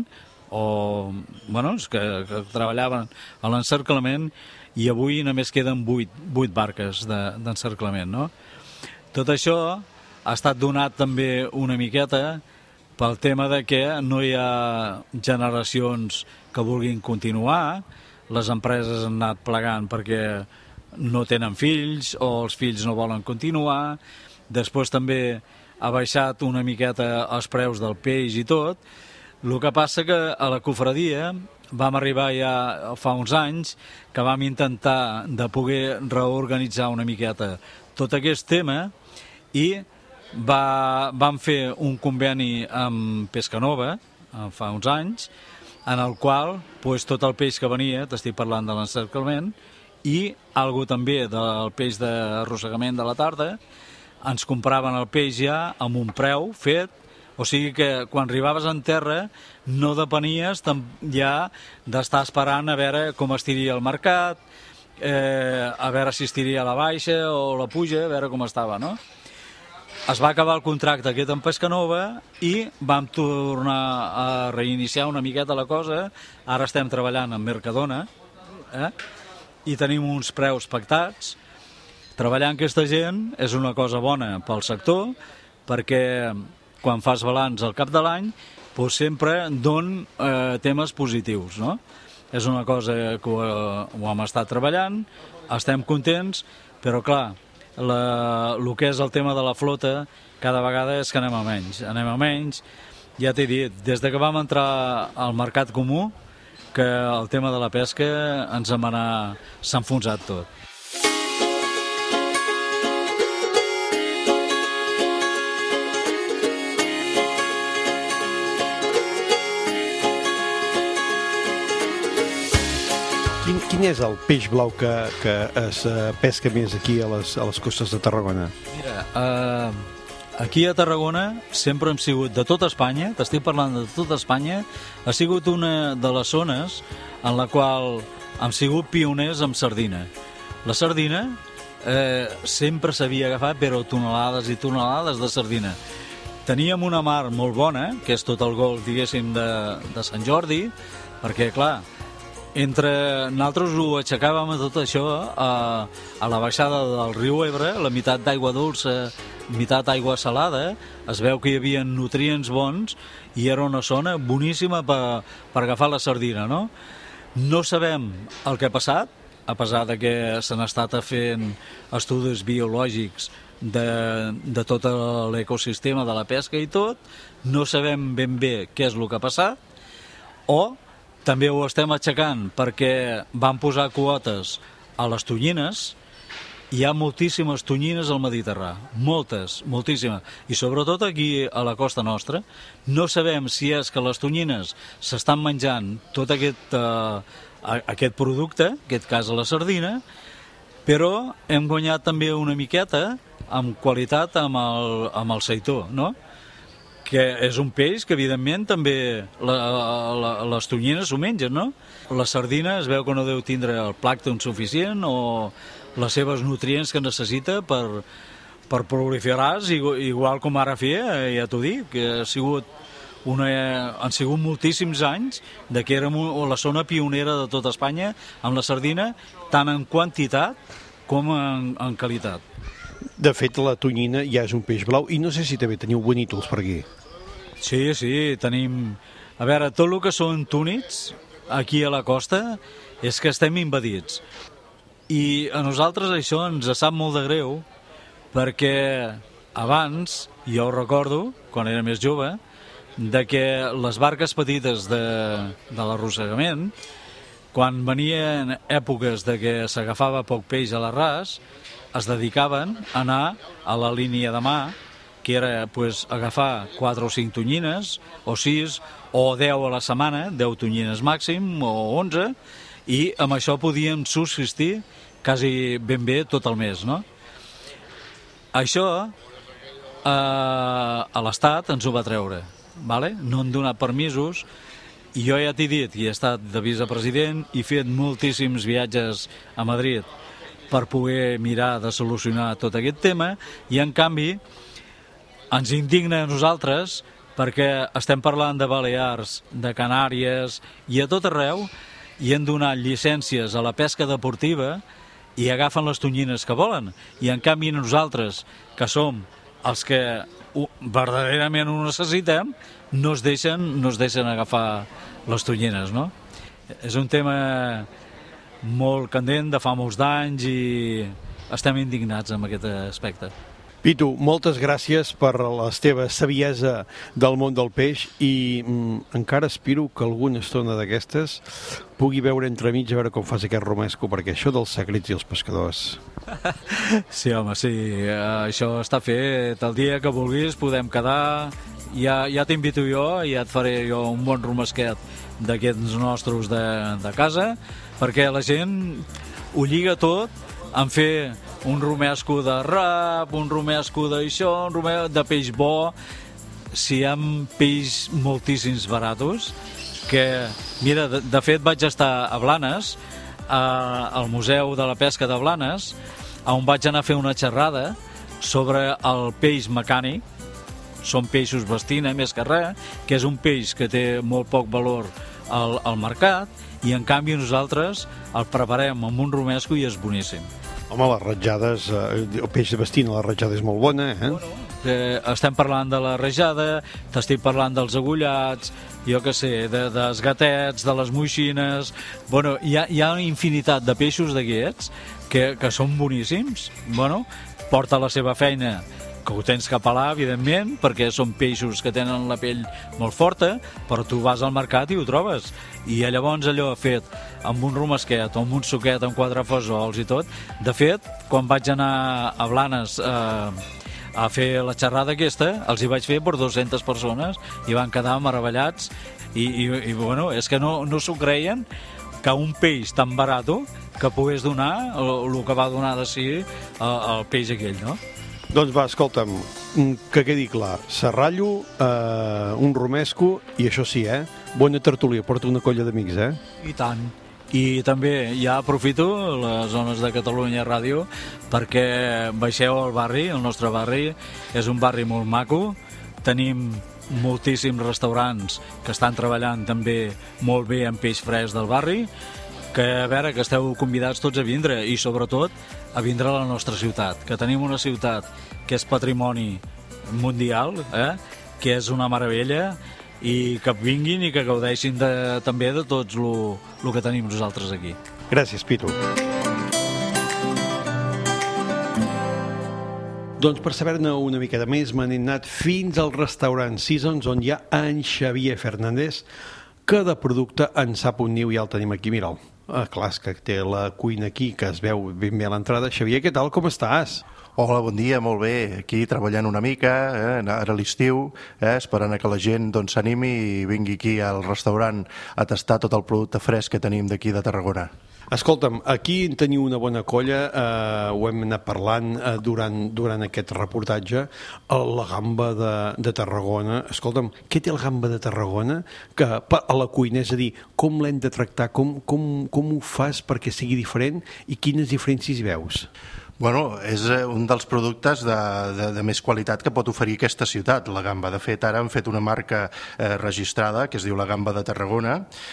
que treballaven a l'encerclament, i avui només queden 8 barques d'encerclament, no? Tot això ha estat donat també una miqueta pel tema de que no hi ha generacions que vulguin continuar. Les empreses han anat plegant perquè no tenen fills o els fills no volen continuar. Després també ha baixat una miqueta els preus del peix i tot. El que passa que a la cofradia vam arribar ja fa uns anys que vam intentar de poder reorganitzar una miqueta tot aquest tema i vam fer un conveni amb Pescanova fa uns anys, en el qual tot el peix que venia, t'estic parlant de l'encerclament, i algo també del peix d'arrossegament de la tarda, ens compraven el peix ja amb un preu fet, o sigui que quan arribaves en terra no depenies ja d'estar esperant a veure com estiria el mercat, a veure si estiria a la baixa o la puja, a veure com estava, no? Es va acabar el contracte aquest amb Pescanova i vam tornar a reiniciar una miqueta la cosa. Ara estem treballant amb Mercadona i tenim uns preus pactats. Treballar amb aquesta gent és una cosa bona pel sector, perquè quan fas balanç al cap de l'any sempre don temes positius, no? És una cosa que ho hem estat treballant, estem contents, però clar, el que és el tema de la flota cada vegada és que anem a menys. Ja t'he dit, des que vam entrar al mercat comú, que el tema de la pesca s'ha enfonsat tot. Quin és el peix blau que es pesca més aquí a les costes de Tarragona? Mira, aquí a Tarragona sempre hem sigut, de tota Espanya, t'estic parlant de tota Espanya, ha sigut una de les zones en la qual hem sigut pioners amb sardina. La sardina sempre s'havia agafat, però tonelades i tonelades de sardina. Teníem una mar molt bona, que és tot el golf, diguéssim, de Sant Jordi, perquè, clar, entre nosaltres ho aixecàvem a tot això a la baixada del riu Ebre, la meitat d'aigua dolça, meitat aigua salada, es veu que hi havia nutrients bons i era una zona boníssima per agafar la sardina, no? No sabem el que ha passat, a pesar de que s'han estat fent estudis biològics de tot l'ecosistema de la pesca i tot, no sabem ben bé què és el que ha passat, o també ho estem aixecant perquè van posar quotes a les tonyines. Hi ha moltíssimes tonyines al Mediterrani, moltíssimes, i sobretot aquí a la costa nostra. No sabem si és que les tonyines s'estan menjant tot aquest producte, en aquest cas la sardina, però hem guanyat també una miqueta amb qualitat amb el seitó, no? Que és un peix que, evidentment, també les tonyines s'ho mengen, no? La sardina es veu que no deu tindre el plàncton suficient o les seves nutrients que necessita per proliferar-se, igual com ara feia, ja t'ho dic, que han sigut moltíssims anys de que érem la zona pionera de tota Espanya amb la sardina, tant en quantitat com en qualitat. De fet, la tonyina ja és un peix blau i no sé si també teniu bonítols per aquí. Sí, tenim... A veure, tot el que són túnids aquí a la costa és que estem invadits. I a nosaltres això ens sap molt de greu, perquè abans, jo ho recordo, quan era més jove, de que les barques petites de l'arrossegament, quan venien èpoques de que s'agafava poc peix a l'arràs, es dedicaven a anar a la línia de mà, que era agafar 4 o 5 tonyines, o 6, o 10 a la setmana, 10 tonyines màxim, o 11, i amb això podíem subsistir quasi ben bé tot el mes, no? Això a l'Estat ens ho va treure, vale? No han donat permisos, i jo ja t'he dit, i he estat de vicepresident, i he fet moltíssims viatges a Madrid per poder mirar de solucionar tot aquest tema, i en canvi ens indigna a nosaltres perquè estem parlant de Balears, de Canàries i a tot arreu, i han donat llicències a la pesca deportiva i agafen les tonyines que volen, i en canvi nosaltres, que som els que verdaderament ho necessitem, no es deixen agafar les tonyines, no? És un tema molt candent de fa molts d'anys i estem indignats amb aquest aspecte. Pitu, moltes gràcies per la teva saviesa del món del peix i encara aspiro que alguna estona d'aquestes pugui veure entremig a veure com fas aquest romesco, perquè això dels secrets i els pescadors... Sí, home, sí, això està fet. El dia que vulguis podem quedar, ja t'invito jo i ja et faré jo un bon romesquet d'aquests nostres de casa, perquè la gent ho lliga tot en fer un romesco de rap, un romesco d'això, un romesco de peix bo. Si hi ha peix moltíssims baratos, que, mira, de fet vaig estar a Blanes, al Museu de la Pesca de Blanes, on vaig anar a fer una xerrada sobre el peix mecànic. Són peixos bastina, més que res, que és un peix que té molt poc valor al mercat, i en canvi nosaltres el preparem amb un romesco i és boníssim. Home, les ratjades, el peix de bastina, la ratjada és molt bona, eh? Estem parlant de la rajada, t'estic parlant dels agullats, jo què sé, dels gatets, de les moixines... Bueno, hi ha una infinitat de peixos d'aquests que són boníssims. Bueno, porta la seva feina, que ho tens que pelar, evidentment, perquè són peixos que tenen la pell molt forta, però tu vas al mercat i ho trobes. I llavors allò fet amb un romesquet o amb un suquet amb 4 fesols i tot. De fet, quan vaig anar a Blanes a fer la xerrada aquesta, els hi vaig fer per 200 persones i van quedar meravellats i bueno, és que no s'ho creien que un peix tan barat que pogués donar el que va donar de si el peix aquell, no? Doncs va, escolta'm, que quedi clar, serrallo, un romesco, i això sí, bona tertúlia, porta una colla d'amics, I tant. I també ja aprofito les zones de Catalunya Ràdio perquè baixeu al barri, el nostre barri és un barri molt maco, tenim moltíssims restaurants que estan treballant també molt bé en peix fresc del barri, que a veure, que esteu convidats tots a vindre i sobretot a vindre a la nostra ciutat, que tenim una ciutat que és patrimoni mundial, que és una meravella, i que vinguin i que gaudeixin també de tots el que tenim nosaltres aquí. Gràcies, Pitu. Doncs per saber-ne una mica de més m'han anat fins al restaurant Seasons, on hi ha en Xavier Fernández, que de producte en sap un niu, ja el tenim aquí, mira'l. Clar, és que té la cuina aquí, que es veu ben bé a l'entrada. Xavier, què tal, com estàs? Hola, bon dia, molt bé. Aquí treballant una mica, ara a l'estiu, esperant que la gent s'animi i vingui aquí al restaurant a tastar tot el producte fresc que tenim d'aquí de Tarragona. Escolta'm, aquí en teniu una bona colla, ho hem anat parlant durant aquest reportatge, la gamba de Tarragona. Escolta'm, què té la gamba de Tarragona que a la cuina, és a dir, com l'hem de tractar, com ho fas perquè sigui diferent i quines diferències veus? Bueno, és un dels productes de més qualitat que pot oferir aquesta ciutat, la gamba. De fet, ara han fet una marca registrada que es diu la gamba de Tarragona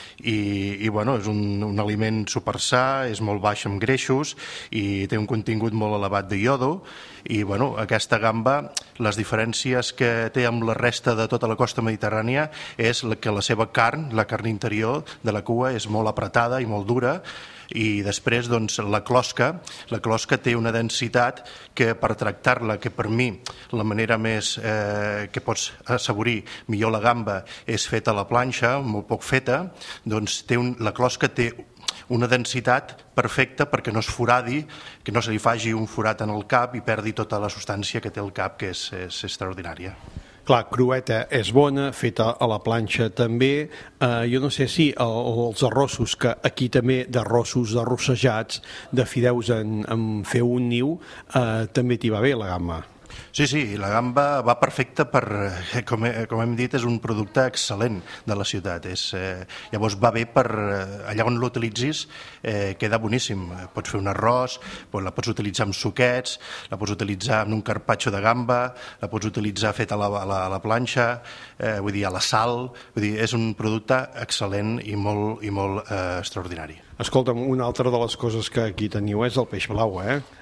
i bueno, és un aliment supersà, és molt baix en greixos i té un contingut molt elevat de iodo i bueno, aquesta gamba, les diferències que té amb la resta de tota la costa mediterrània és que la seva carn, la carn interior de la cua és molt apretada i molt dura i després doncs, la closca té una densitat que per tractar-la, que per mi la manera més que pots assaborir millor la gamba és feta a la planxa, molt poc feta, doncs la closca té una densitat perfecta perquè no es foradi, que no se li faci un forat en el cap i perdi tota la substància que té el cap, que és extraordinària. Clar, crueta és bona, feta a la planxa també. Jo no sé si els arrossos, que aquí també d'arrossos arrossejats, de fideus en fer un niu, també t'hi va bé la gamba. Sí, la gamba va perfecta per, com hem dit, és un producte excel·lent de la ciutat. Llavors va bé per allà on l'utilitzis, queda boníssim. Pots fer un arròs, la pots utilitzar amb suquets, la pots utilitzar en un carpaccio de gamba, la pots utilitzar feta a la planxa, vull dir, a la sal. Vull dir, és un producte excel·lent i molt extraordinari. Escolta'm, una altra de les coses que aquí teniu és el peix blau,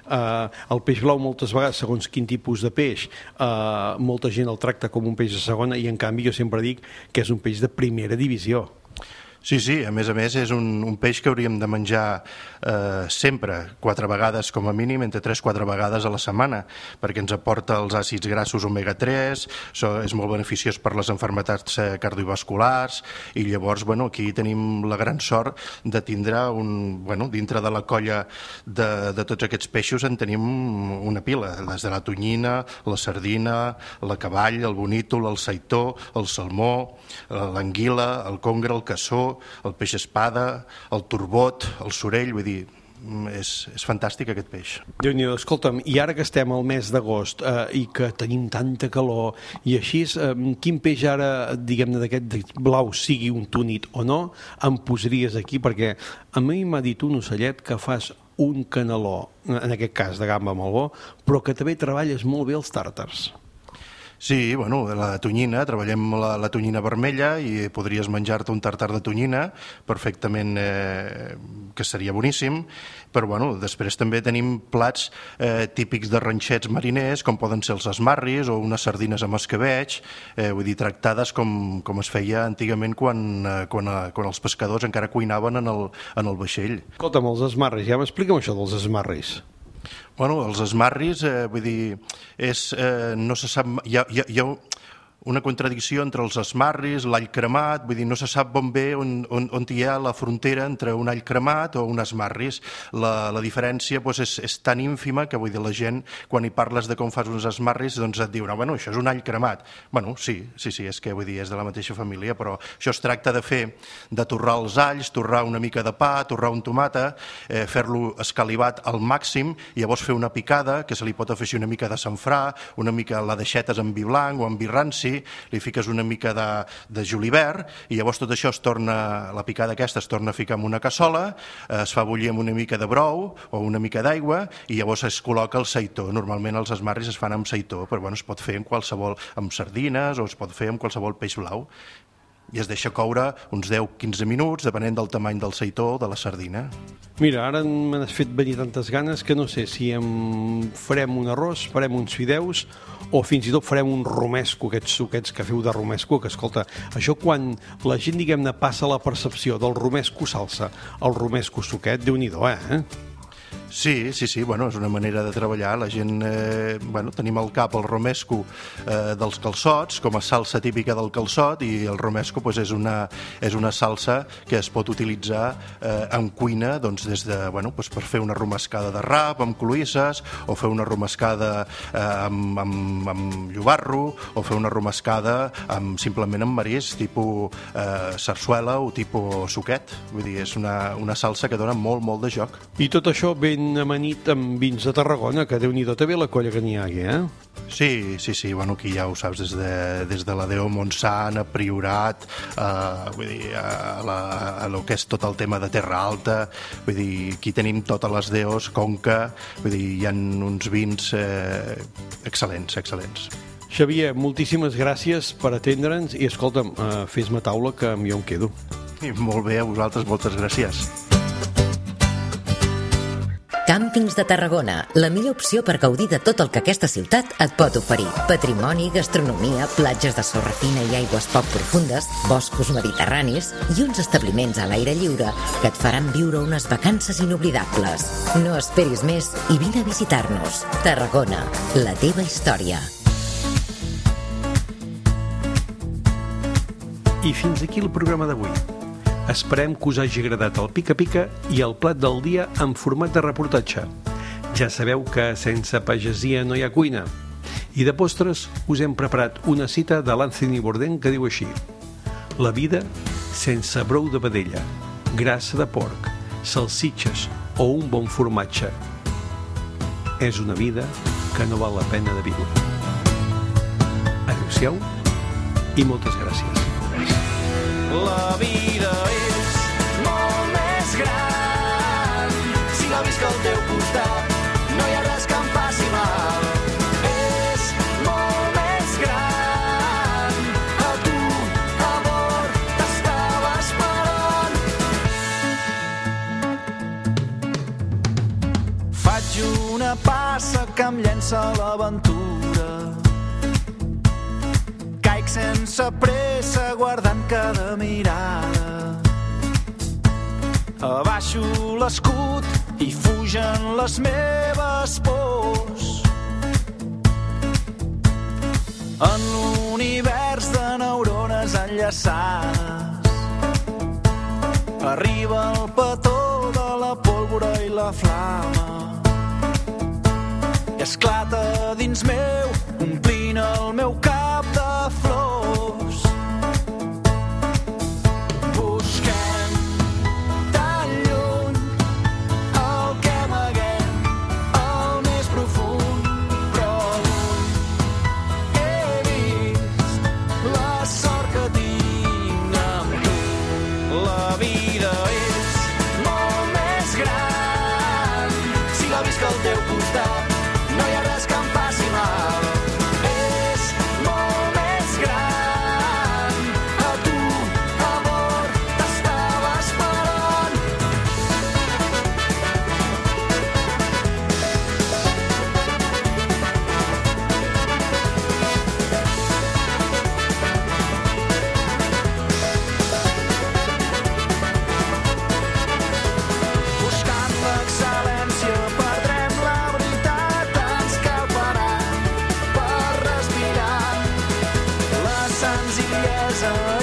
El peix blau moltes vegades, segons quin tipus de peix, molta gent el tracta com un peix de segona i en canvi jo sempre dic que és un peix de primera divisió. Sí, a més és un peix que hauríem de menjar sempre, 4 vegades com a mínim, entre 3-4 vegades a la setmana, perquè ens aporta els àcids grassos omega-3, és molt beneficiós per les malalties cardiovasculars, i llavors aquí tenim la gran sort de tindre, dintre de la colla de tots aquests peixos en tenim una pila, des de la tonyina, la sardina, la cavall, el bonítol, el seitó, el salmó, l'anguila, el congre, el cassó, el peix espada, el turbot, el sorell, vull dir, és fantàstic aquest peix. Déu-n'hi-do, escolta'm, i ara que estem al mes d'agost i que tenim tanta calor i així, quin peix ara, diguem-ne, d'aquest blau, sigui un túnit o no, em posaries aquí? Perquè a mi m'ha dit un ocellet que fas un caneló, en aquest cas de gamba molt bo, però que també treballes molt bé els tàrtars. Sí, la tonyina, treballem la tonyina vermella i podries menjar-te un tartar de tonyina perfectament, que seria boníssim, però després també tenim plats típics de ranxets mariners, com poden ser els esmarris o unes sardines amb escabeig, vull dir, tractades com es feia antigament quan els pescadors encara cuinaven en el vaixell. Escolta'm, els esmarris, ja m'explica'm això dels esmarris. Els esmarris, vull dir, no se sap, hi ha una contradicció entre els esmarris, l'all cremat, vull dir, no se sap ben bé on hi ha la frontera entre un all cremat o un esmarris. La diferència és tan ínfima que, vull dir, la gent, quan hi parles de com fas uns esmarris, doncs et diu, no, això és un all cremat. Sí, és que, vull dir, és de la mateixa família, però això es tracta de torrar els alls, torrar una mica de pa, torrar un tomata, fer-lo escalivat al màxim, i llavors fer una picada, que se li pot afegir una mica de sanfrà, una mica la deixetes amb vi blanc o amb vi ranci, li fiques una mica de julivert i llavors tot això la picada aquesta es torna a ficar en una cassola, es fa bullir amb una mica de brou o una mica d'aigua i llavors es col·loca el seitó. Normalment els esmarris es fan amb seitó, però es pot fer amb sardines o es pot fer amb qualsevol peix blau. I es deixa coure uns 10-15 minuts, depenent del tamany del seitó o de la sardina. Mira, ara m'has fet venir tantes ganes que no sé si farem un arròs, farem uns fideus o fins i tot farem un romesco, aquests suquets que feu de romesco, que escolta, això quan la gent, diguem-ne, passa la percepció del romesco salsa al romesco suquet, Déu-n'hi-do, Sí, és una manera de treballar. La gent, tenim al cap el romesco dels calçots, com a salsa típica del calçot, i el romesco és una salsa que es pot utilitzar en cuina des de, per fer una romescada de rap amb cloïsses, o fer una romescada amb llobarro, o fer una romescada simplement amb marisc, tipus sarsuela o tipus suquet. Vull dir, és una salsa que dona molt de joc. I tot això ben amanit amb vins de Tarragona, que Déu-n'hi-do també la colla que n'hi ha aquí, Sí, bueno, aquí ja ho saps, des de la Déu Montsant, a Priorat, vull dir, a lo que és tot el tema de Terra Alta, vull dir, aquí tenim totes les deos, Conca, vull dir, hi ha uns vins excel·lents. Xavier, moltíssimes gràcies per atendre'ns i escolta'm, fes-me taula que jo em quedo. I molt bé, a vosaltres, moltes gràcies. Càmpings de Tarragona, la millor opció per gaudir de tot el que aquesta ciutat et pot oferir. Patrimoni, gastronomia, platges de sorra fina i aigües poc profundes, boscos mediterranis i uns establiments a l'aire lliure que et faran viure unes vacances inoblidables. No esperis més i vine a visitar-nos. Tarragona, la teva història. I fins aquí el programa d'avui. Esperem que us hagi agradat el pica-pica i el plat del dia en format de reportatge. Ja sabeu que sense pagesia no hi ha cuina. I de postres us hem preparat una cita de l'Anthony Bourdain que diu així: la vida sense brou de vedella, grassa de porc, salsitxes o un bon formatge és una vida que no val la pena de viure. Adéu-siau i moltes gràcies. La vida és molt més gran si la visc al teu costat. No hi ha res que em faci mal. És molt més gran. A tu, amor, t'estava esperant. Faig una passa que em llença a l'aventura. Caic sense pressa guardant cada mirada. Abaixo l'escut i fugen les meves pors. En l'univers de neurones enllaçades arriba el petó de la pólvora i la flama i esclata dins meu omplint el meu cap de flors. Busquem tan lluny el que amaguem al més profund, però avui he vist la sort que tinc amb tu. La vida és molt més gran si la visc al teu costat. No hi ha res que em faci mal. És molt més gran. A tu, amor, t'estava esperant. Buscant l'excel·lència perdrem la veritat. Ens cal parar per respirar. La senzillesa